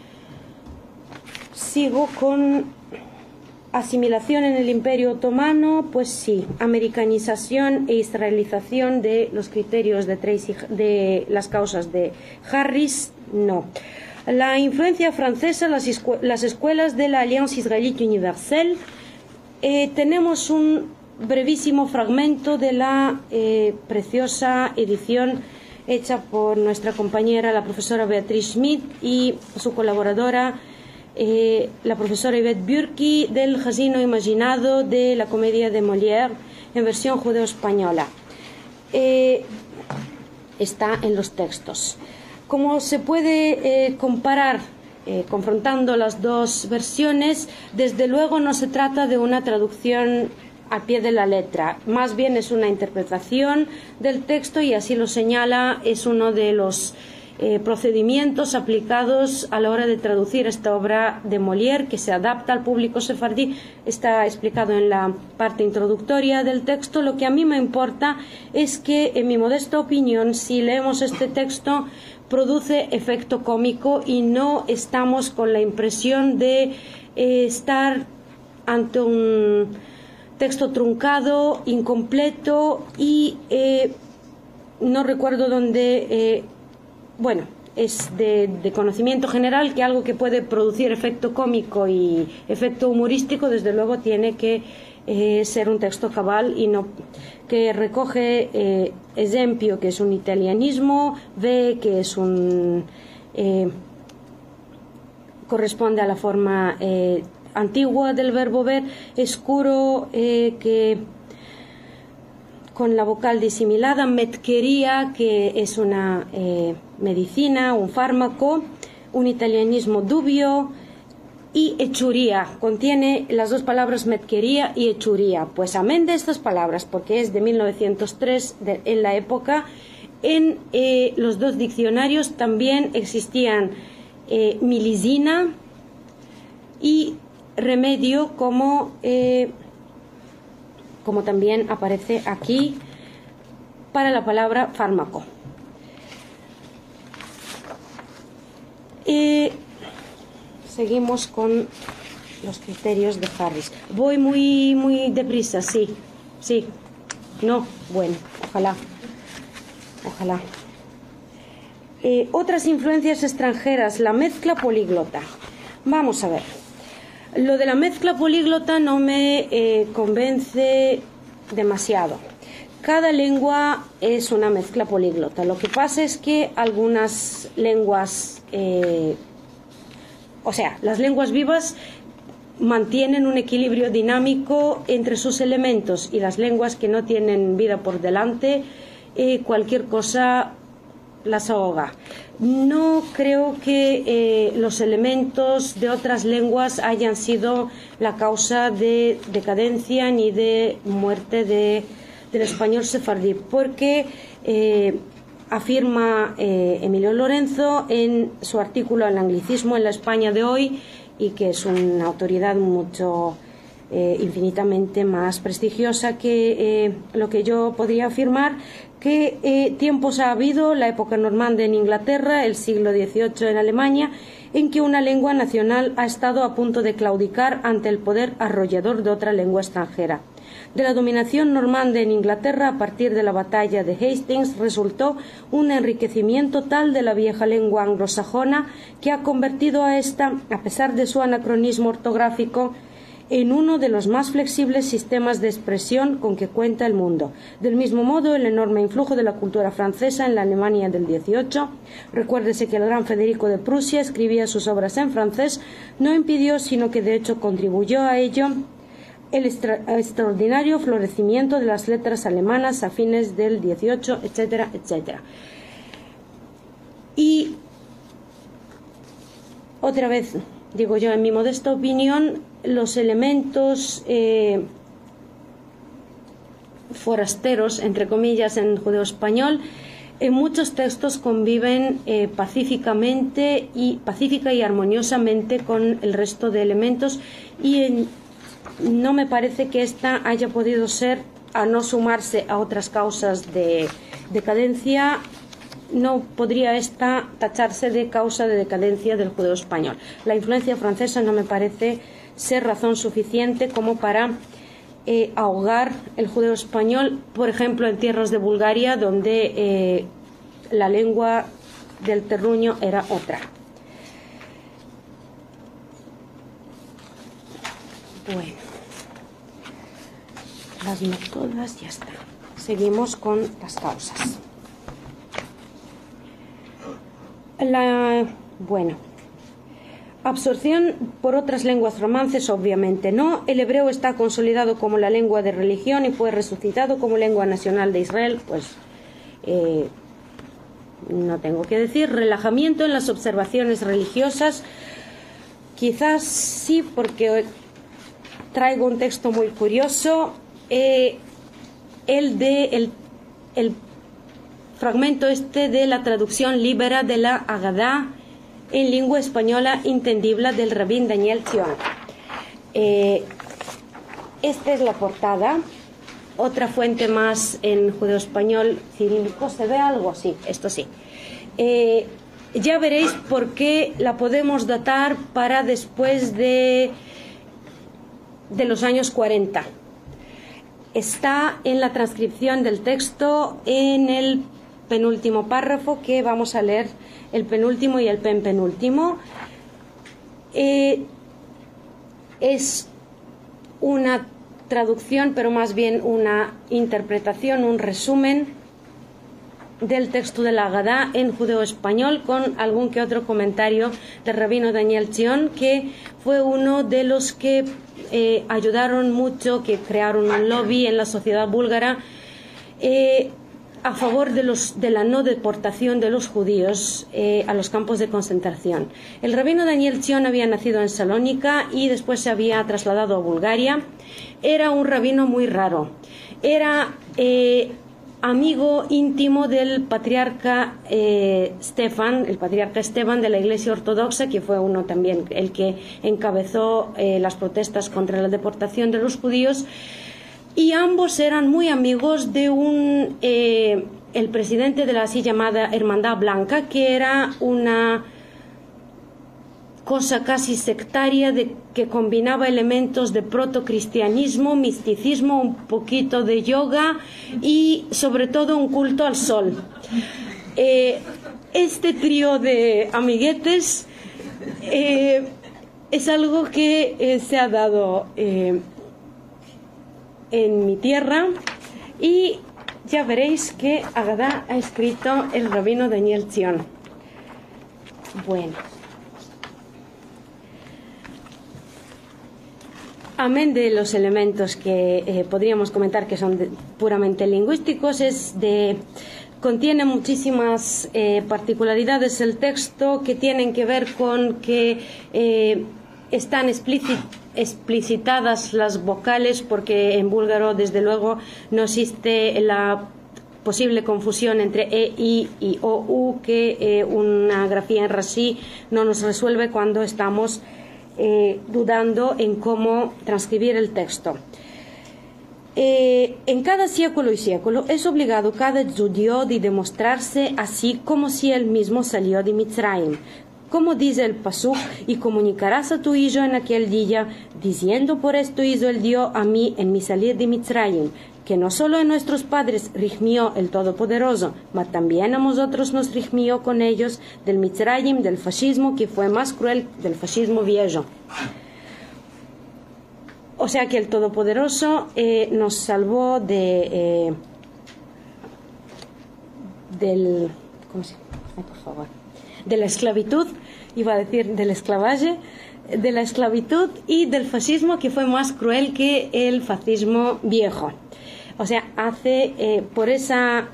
Sigo con asimilación en el Imperio Otomano. Pues sí, americanización e israelización de los criterios de las causas de Harris, no. La influencia francesa, las escuelas de la Alliance Israélite Universelle. Tenemos un brevísimo fragmento de la preciosa edición hecha por nuestra compañera, la profesora Beatriz Schmidt, y su colaboradora, la profesora Yvette Burki, del Jasino Imaginado de la comedia de Molière en versión judeo-española. Está en los textos. Como se puede comparar confrontando las dos versiones, desde luego no se trata de una traducción al pie de la letra, más bien es una interpretación del texto, y así lo señala, es uno de los procedimientos aplicados a la hora de traducir esta obra de Molière, que se adapta al público sefardí. Está explicado en la parte introductoria del texto. Lo que a mí me importa es que, en mi modesta opinión, si leemos este texto, produce efecto cómico y no estamos con la impresión de estar ante un texto truncado, incompleto y no recuerdo dónde, es de conocimiento general que algo que puede producir efecto cómico y efecto humorístico, desde luego tiene que ser un texto cabal y no que recoge esempio, que es un italianismo, ve que es un corresponde a la forma antigua del verbo ver, escuro, que con la vocal disimilada, metquería, que es una medicina, un fármaco, un italianismo dubio, y hechuría, contiene las dos palabras metquería y hechuría. Pues amén de estas palabras, porque es de 1903, en la época, en los dos diccionarios también existían milicina y remedio, como también aparece aquí para la palabra fármaco. Seguimos con los criterios de Harris. Voy muy deprisa, sí, no, bueno, ojalá. Otras influencias extranjeras, la mezcla políglota. Vamos a ver. Lo de la mezcla políglota no me convence demasiado. Cada lengua es una mezcla políglota. Lo que pasa es que algunas lenguas, las lenguas vivas mantienen un equilibrio dinámico entre sus elementos, y las lenguas que no tienen vida por delante, cualquier cosa las ahoga. No creo que los elementos de otras lenguas hayan sido la causa de decadencia ni de muerte del español sefardí, porque afirma Emilio Lorenzo en su artículo El anglicismo en la España de hoy, y que es una autoridad infinitamente más prestigiosa que lo que yo podría afirmar, que tiempos ha habido, la época normanda en Inglaterra, el siglo XVIII en Alemania, en que una lengua nacional ha estado a punto de claudicar ante el poder arrollador de otra lengua extranjera. De la dominación normanda en Inglaterra, a partir de la batalla de Hastings, resultó un enriquecimiento tal de la vieja lengua anglosajona que ha convertido a esta, a pesar de su anacronismo ortográfico, en uno de los más flexibles sistemas de expresión con que cuenta el mundo. Del mismo modo, el enorme influjo de la cultura francesa en la Alemania del XVIII, recuérdese que el gran Federico de Prusia escribía sus obras en francés, no impidió, sino que de hecho contribuyó a ello, el extraordinario florecimiento de las letras alemanas a fines del XVIII, etcétera, etcétera. Y otra vez, digo yo, en mi modesta opinión, los elementos forasteros, entre comillas, en judeo-español, en muchos textos conviven pacífica y armoniosamente con el resto de elementos, y no me parece que esta haya podido ser, a no sumarse a otras causas de decadencia, no podría esta tacharse de causa de decadencia del judeo español. La influencia francesa no me parece ser razón suficiente como para ahogar el judeo español, por ejemplo, en tierras de Bulgaria, donde la lengua del terruño era otra. Bueno, las no todas, ya está. Seguimos con las causas. Absorción por otras lenguas romances, obviamente no. El hebreo está consolidado como la lengua de religión y fue resucitado como lengua nacional de Israel, pues no tengo que decir. Relajamiento en las observaciones religiosas, quizás sí, porque traigo un texto muy curioso, el fragmento de la traducción libera de la Agadá en lengua española entendible del rabín Daniel Zion. Esta es la portada. Otra fuente más en judeo-español cirílico. ¿Se ve algo? Sí, esto sí. Ya veréis por qué la podemos datar para después de los años 40. Está en la transcripción del texto en el penúltimo párrafo, que vamos a leer el penúltimo y el penúltimo. Es una traducción, pero más bien una interpretación, un resumen del texto de la Agadá en judeo-español, con algún que otro comentario del rabino Daniel Zion, que fue uno de los que ayudaron mucho, que crearon un lobby en la sociedad búlgara a favor de la no deportación de los judíos a los campos de concentración. El rabino Daniel Zion había nacido en Salónica y después se había trasladado a Bulgaria. Era un rabino muy raro. Era amigo íntimo del patriarca Stefan, el patriarca Esteban de la Iglesia Ortodoxa, que fue uno también el que encabezó las protestas contra la deportación de los judíos, y ambos eran muy amigos de el presidente de la así llamada Hermandad Blanca, que era una cosa casi sectaria que combinaba elementos de protocristianismo, misticismo, un poquito de yoga y sobre todo un culto al sol. Este trío de amiguetes es algo que se ha dado en mi tierra, y ya veréis que Agadá ha escrito el rabino Daniel Zion. Bueno, amén de los elementos que podríamos comentar que son puramente lingüísticos, contiene muchísimas particularidades el texto que tienen que ver con que están explicitadas las vocales, porque en búlgaro desde luego no existe la posible confusión entre e, i y o, u, que una grafía en rasí no nos resuelve cuando estamos dudando en cómo transcribir el texto. En cada século y século es obligado cada judío de demostrarse así como si él mismo salió de Mitzrayim, como dice el pasuk, y comunicarás a tu hijo en aquel día, diciendo: por esto hizo el Dios a mí en mi salir de Mitzrayim, que no solo en nuestros padres rigmió el Todopoderoso, mas también a nosotros nos rigmió con ellos del Mitzrayim, del fascismo, que fue más cruel del fascismo viejo. O sea que el Todopoderoso nos salvó de la esclavitud, iba a decir del esclavaje, de la esclavitud y del fascismo, que fue más cruel que el fascismo viejo. O sea, por esa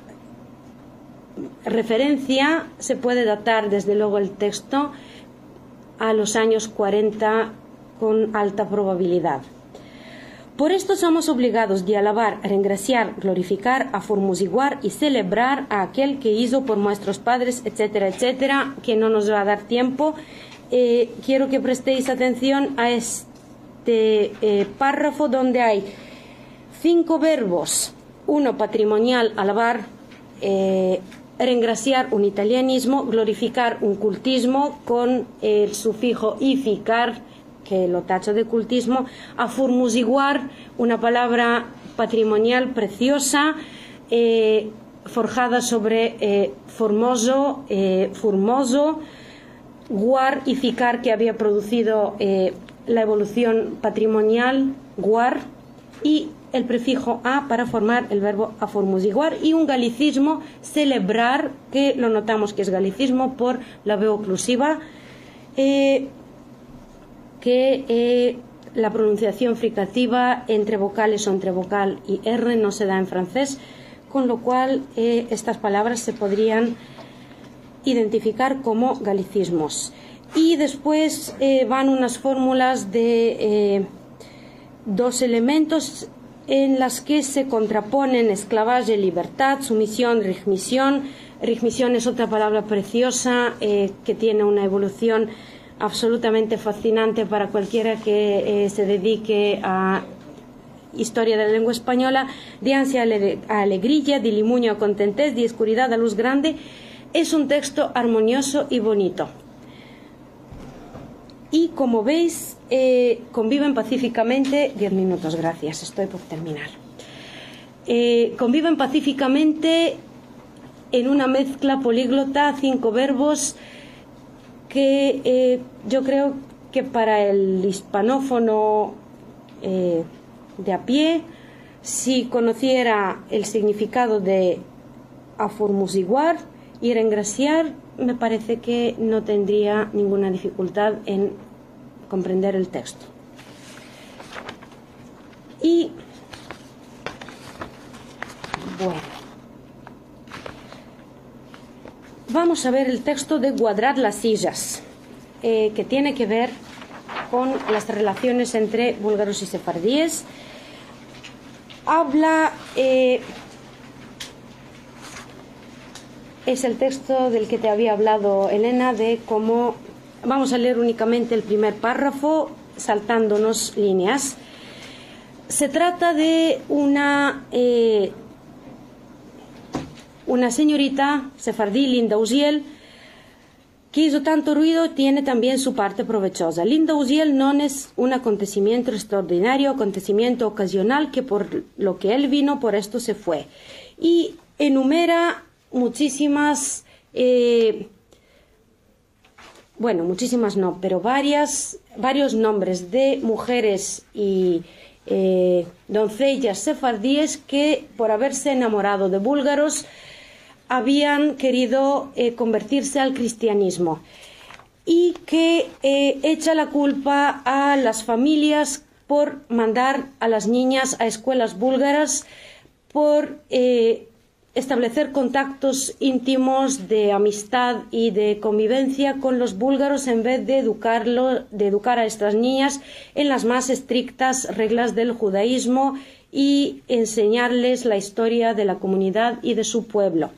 referencia se puede datar desde luego el texto a los años 40 con alta probabilidad. Por esto somos obligados de alabar, reingraciar, glorificar, aformosiguar y celebrar a aquel que hizo por nuestros padres, etcétera, etcétera, que no nos va a dar tiempo. Quiero que prestéis atención a este párrafo donde hay 5 verbos: uno patrimonial, alabar, reingraciar, un italianismo, glorificar, un cultismo con el sufijo ificar, que lo tacho de cultismo, aformosiguar, una palabra patrimonial preciosa, forjada sobre formoso, formoso, guar y ficar, que había producido la evolución patrimonial, guar, y el prefijo a para formar el verbo aformosiguar, y un galicismo, celebrar, que lo notamos que es galicismo por la veo oclusiva, que la pronunciación fricativa entre vocales o entre vocal y R no se da en francés, con lo cual estas palabras se podrían identificar como galicismos. Y después van unas fórmulas de 2 elementos en las que se contraponen esclavaje, libertad, sumisión, rigmisión. Rigmisión es otra palabra preciosa que tiene una evolución absolutamente fascinante para cualquiera que se dedique a historia de la lengua española. De ansia a alegría, de limuño a contentez, de oscuridad a luz grande. Es un texto armonioso y bonito. Y como veis, conviven pacíficamente. 10 minutos, gracias, estoy por terminar. Conviven pacíficamente en una mezcla políglota 5 verbos que yo creo que para el hispanófono de a pie, si conociera el significado de aformusiguar, ir a engrasiar, me parece que no tendría ninguna dificultad en comprender el texto. Y bueno, vamos a ver el texto de Guadrar las sillas, que tiene que ver con las relaciones entre búlgaros y sefardíes. Habla, es el texto del que te había hablado Elena, de cómo, vamos a leer únicamente el primer párrafo, saltándonos líneas. Se trata de una señorita sefardí, Linda Uziel, que hizo tanto ruido, tiene también su parte provechosa. Linda Uziel no es un acontecimiento extraordinario, acontecimiento ocasional, que por lo que él vino, por esto se fue. Y enumera muchísimas, muchísimas no, pero varios nombres de mujeres y doncellas sefardíes que, por haberse enamorado de búlgaros, habían querido convertirse al cristianismo, y que echa la culpa a las familias por mandar a las niñas a escuelas búlgaras, por establecer contactos íntimos de amistad y de convivencia con los búlgaros, en vez de educar a estas niñas en las más estrictas reglas del judaísmo y enseñarles la historia de la comunidad y de su pueblo.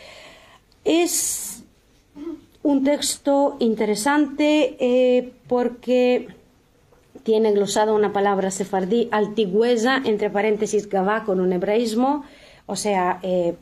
Es un texto interesante porque tiene glosada una palabra sefardí, altigüesa, entre paréntesis gavá, con un hebraísmo, o sea,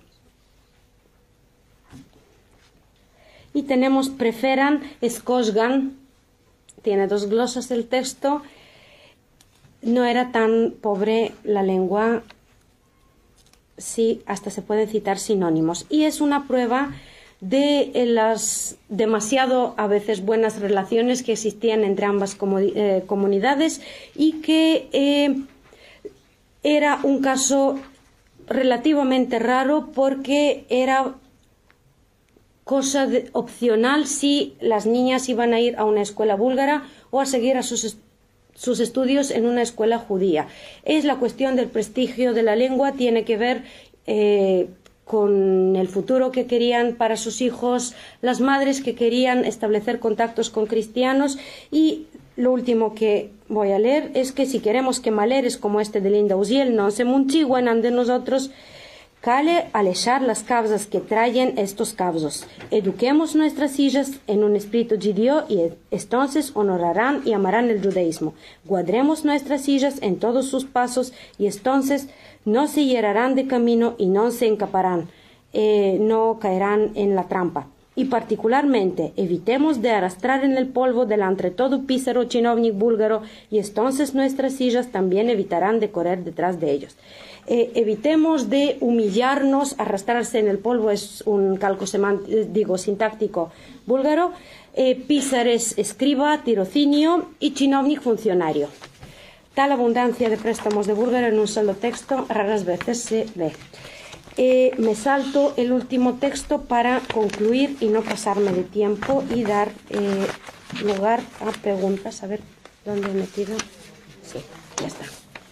y tenemos preferan, escosgan, tiene dos glosas el texto. No era tan pobre la lengua, sí, hasta se pueden citar sinónimos, y es una prueba de las demasiado a veces buenas relaciones que existían entre ambas comunidades, y que era un caso relativamente raro, porque era cosa opcional si las niñas iban a ir a una escuela búlgara o a seguir a sus estudios en una escuela judía. Es la cuestión del prestigio de la lengua, tiene que ver con el futuro que querían para sus hijos las madres, que querían establecer contactos con cristianos. Y lo último que voy a leer es que si queremos que maleres como este de Linda Uziel no se munchigüenan de nosotros, cale alechar las causas que traen estos causos. Eduquemos nuestras hijas en un espíritu judío, y entonces honorarán y amarán el judaísmo. Guardemos nuestras hijas en todos sus pasos, y entonces no se hierarán de camino y no se encaparán, no caerán en la trampa. Y particularmente evitemos de arrastrar en el polvo delante todo písaro chinovnik búlgaro, y entonces nuestras hijas también evitarán de correr detrás de ellos. Evitemos de humillarnos. Arrastrarse en el polvo es un calco sintáctico búlgaro. Písar es escriba, tirocinio, y chinovnik funcionario. Tal abundancia de préstamos de búlgaro en un solo texto raras veces se ve. Me salto el último texto para concluir y no pasarme de tiempo y dar lugar a preguntas. A ver, ¿dónde he metido? Sí, ya está.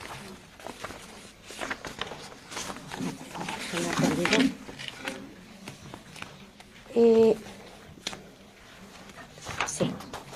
Se me ha perdido. Sí.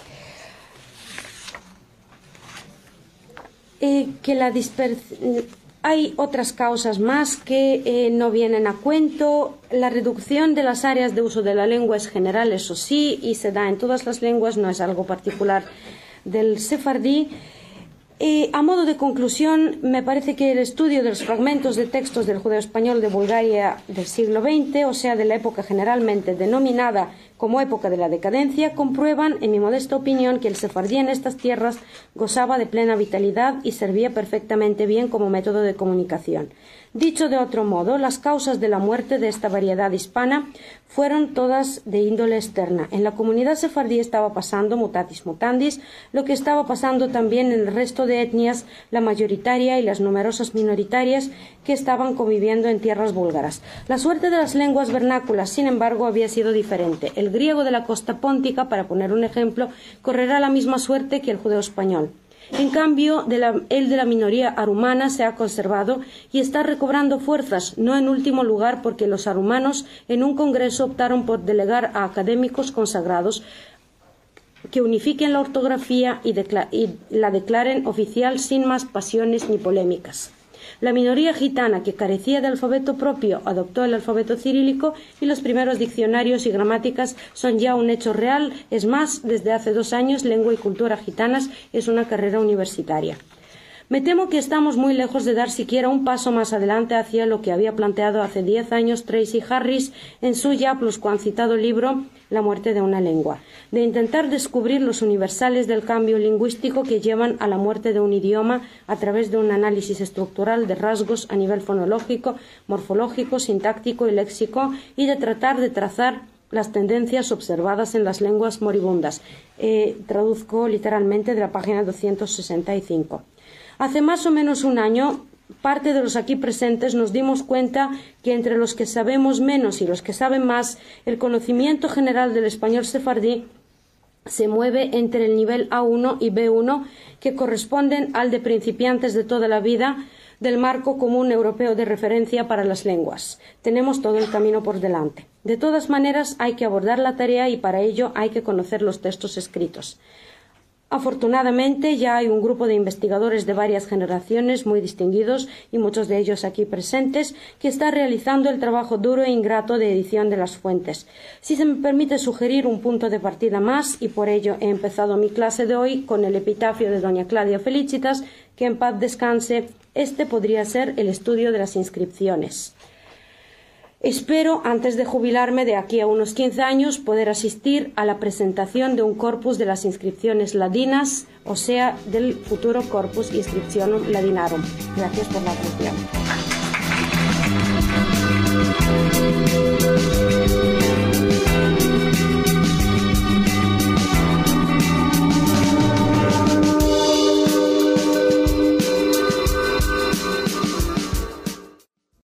Que la dispersión... Hay otras causas más que no vienen a cuento. La reducción de las áreas de uso de la lengua es general, eso sí, y se da en todas las lenguas, no es algo particular del sefardí. A modo de conclusión, me parece que el estudio de los fragmentos de textos del judeo español de Bulgaria del siglo XX, o sea, de la época generalmente denominada como época de la decadencia, comprueban, en mi modesta opinión, que el sefardí en estas tierras gozaba de plena vitalidad y servía perfectamente bien como método de comunicación. Dicho de otro modo, las causas de la muerte de esta variedad hispana fueron todas de índole externa. En la comunidad sefardí estaba pasando, mutatis mutandis, lo que estaba pasando también en el resto de etnias, la mayoritaria y las numerosas minoritarias que estaban conviviendo en tierras búlgaras. La suerte de las lenguas vernáculas, sin embargo, había sido diferente. El griego de la costa póntica, para poner un ejemplo, correrá la misma suerte que el judeo español. En cambio, el de la minoría arumana se ha conservado y está recobrando fuerzas, no en último lugar porque los arumanos en un congreso optaron por delegar a académicos consagrados que unifiquen la ortografía y la declaren oficial sin más pasiones ni polémicas. La minoría gitana, que carecía de alfabeto propio, adoptó el alfabeto cirílico y los primeros diccionarios y gramáticas son ya un hecho real. Es más, desde hace 2 años, lengua y cultura gitanas es una carrera universitaria. Me temo que estamos muy lejos de dar siquiera un paso más adelante hacia lo que había planteado hace 10 años Tracy Harris en su ya pluscuancitado libro La muerte de una lengua, de intentar descubrir los universales del cambio lingüístico que llevan a la muerte de un idioma a través de un análisis estructural de rasgos a nivel fonológico, morfológico, sintáctico y léxico, y de tratar de trazar las tendencias observadas en las lenguas moribundas. Traduzco literalmente de la página 265. Hace más o menos un año, parte de los aquí presentes nos dimos cuenta que entre los que sabemos menos y los que saben más, el conocimiento general del español sefardí se mueve entre el nivel A1 y B1, que corresponden al de principiantes de toda la vida del marco común europeo de referencia para las lenguas. Tenemos todo el camino por delante. De todas maneras, hay que abordar la tarea y para ello hay que conocer los textos escritos. Afortunadamente, ya hay un grupo de investigadores de varias generaciones muy distinguidos, y muchos de ellos aquí presentes, que está realizando el trabajo duro e ingrato de edición de las fuentes. Si se me permite sugerir un punto de partida más, y por ello he empezado mi clase de hoy con el epitafio de doña Claudia Felicitas, que en paz descanse, este podría ser el estudio de las inscripciones. Espero, antes de jubilarme de aquí a unos 15 años, poder asistir a la presentación de un corpus de las inscripciones ladinas, o sea, del futuro Corpus Inscriptionum Ladinarum. Gracias por la atención.